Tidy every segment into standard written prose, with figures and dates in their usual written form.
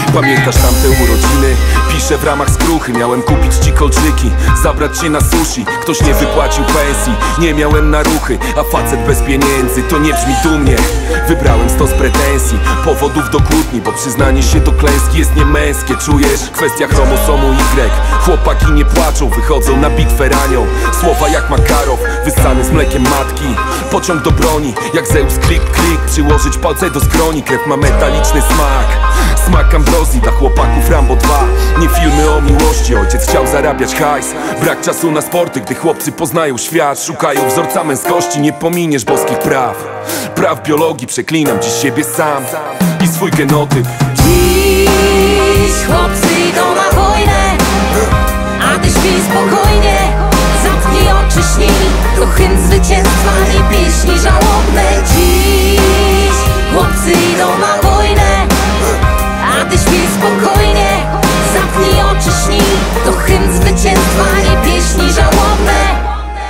Pamiętasz tamte urodziny? Piszę w ramach skruchy. Miałem kupić ci kolczyki, zabrać cię na sushi. Ktoś nie wypłacił pensji, nie miałem na ruchy, a facet bez pieniędzy, to nie brzmi dumnie. Wybrałem stos pretensji, powodów do kłótni, bo przyznanie się do klęski jest niemęskie. Czujesz? Kwestia chromosomu Y. Chłopaki nie płaczą, wychodzą na bitwę ranią. Słowa jak Makarow, wyssany z mlekiem matki. Pociąg do broni, jak Zeus klik, klik. Przyłożyć palce do skroni, krew ma metaliczny smak. Smak ambrozji dla chłopaków Rambo 2. Nie filmy o miłości, ojciec chciał zarabiać hajs. Brak czasu na sporty, gdy chłopcy poznają świat. Szukają wzorca męskości, nie pominiesz boskich praw. Praw biologii, przeklinam dziś siebie sam i swój genotyp. Dziś chłopcy idą na wojnę, a ty śpij spokojnie. Zamknij oczy, śnij, to hymn zwycięstwa, nie pieśni żałobne. Dziś chłopcy idą na wojnę, a ty śpij spokojnie. Zamknij oczy, śnij, to hymn zwycięstwa, nie pieśni żałobne.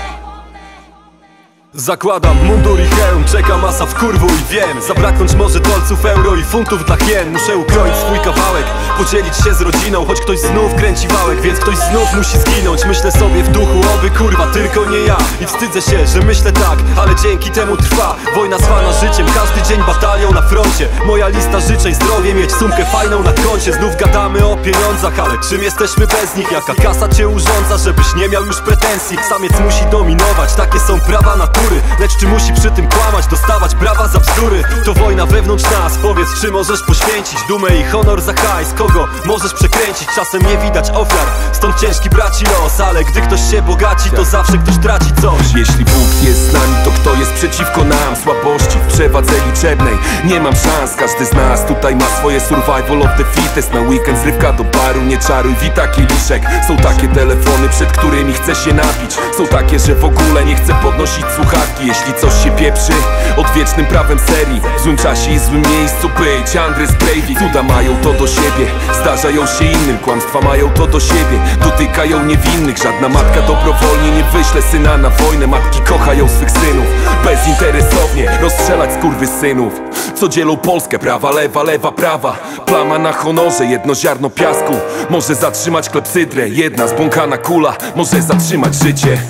Zakładam mundur i hełm, czeka masa w kurwu i wiem, zabraknąć może dolców, euro i funtów dla hien. Muszę ukroić swój kawałek, podzielić się z rodziną, choć ktoś znów kręci wałek, więc ktoś znów musi zginąć. Myślę sobie w duchu, oby kurwa tylko nie ja. I wstydzę się, że myślę tak, ale dzięki temu trwa wojna zwana życiem, każdy dzień batalią na froncie. Moja lista życzeń, zdrowie, mieć sumkę fajną na koncie. Znów gadamy o pieniądzach, ale czym jesteśmy bez nich? Jaka kasa cię urządza, żebyś nie miał już pretensji? Samiec musi dominować, takie są prawa natury. Lecz czy musi przy tym kłamać, dostawać brawa za bzdury? To wojna wewnątrz nas, powiedz czy możesz poświęcić dumę i honor za hajs? Kogo możesz przekręcić? Czasem nie widać ofiar, stąd ciężki braci los. Ale gdy ktoś się bogaci, to zawsze ktoś traci coś. Jeśli Bóg jest z nami, to kto jest przeciwko nam? Słabości w przewadze liczebnej nie mam szans. Każdy z nas tutaj ma swoje survival of the fittest. Na weekend zrywka do baru, nie czaruj, wita kieliszek. Są takie telefony, przed którymi chcę się napić. Są takie, że w ogóle nie chcę podnosić słuchawki. Jeśli coś się pieprzy, odwiecznym prawem serii, w złym czasie i złym miejscu być Andres Breivik. Cuda mają to do siebie, zdarzają się innym. Kłamstwa mają to do siebie, dotykają niewinnych. Żadna matka dobrowolnie nie wyśle syna na wojnę. Matki kochają swych synów bezinteresownie, rozstrzelać skurwysynów, co dzielą Polskę. Prawa, lewa, lewa, prawa. Plama na honorze, jedno ziarno piasku może zatrzymać klepsydrę. Jedna zbłąkana kula może zatrzymać życie.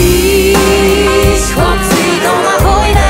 Dziś chłopcy idą na wojnę,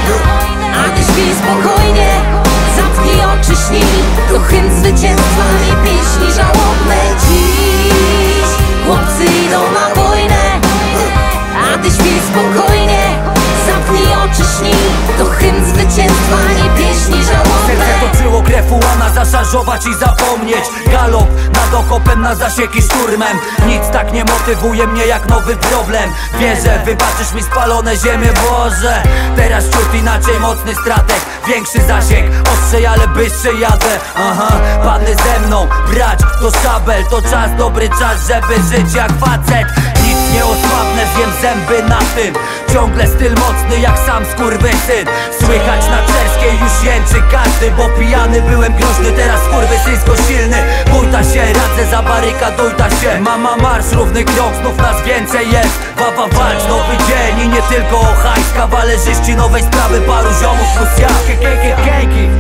a ty śpij spokojnie. Zamknij oczy, śnij, to hymn zwycięstwa, nie pieśni żałobne. Dziś chłopcy idą na wojnę, a ty śpij spokojnie. Zamknij oczy, śnij, to hymn zwycięstwa, nie pieśni żałobne. Serce toczyło krew ułana, zaszarżować i zapomnieć. Galop nad okopem, na zasieki szturmem. Nic tak nie motywuje mnie jak nowy problem. Wierzę, wybaczysz mi spalone ziemię, Boże. Teraz ciut inaczej, mocny strateg, większy zasięg, ostrzej, ale bystrzej jadę. Aha, padnę ze mną, brać to szabel. To czas, dobry czas, żeby żyć jak facet. Nic nie osłabnę, zjem zęby na tym. Ciągle styl mocny jak sam skurwysyn. Słychać na Czerskiej już jęczy każdy, bo pijany byłem groźny, teraz skurwysyńsko silny. Bójta się, radzę, zabarykadujta się. Mama marsz, równy krok, znów nas więcej jest. Wawa walcz, nowy dzień i nie tylko o hajs. Kawalerzyści nowej sprawy, paru ziomów plus ja. Kejki.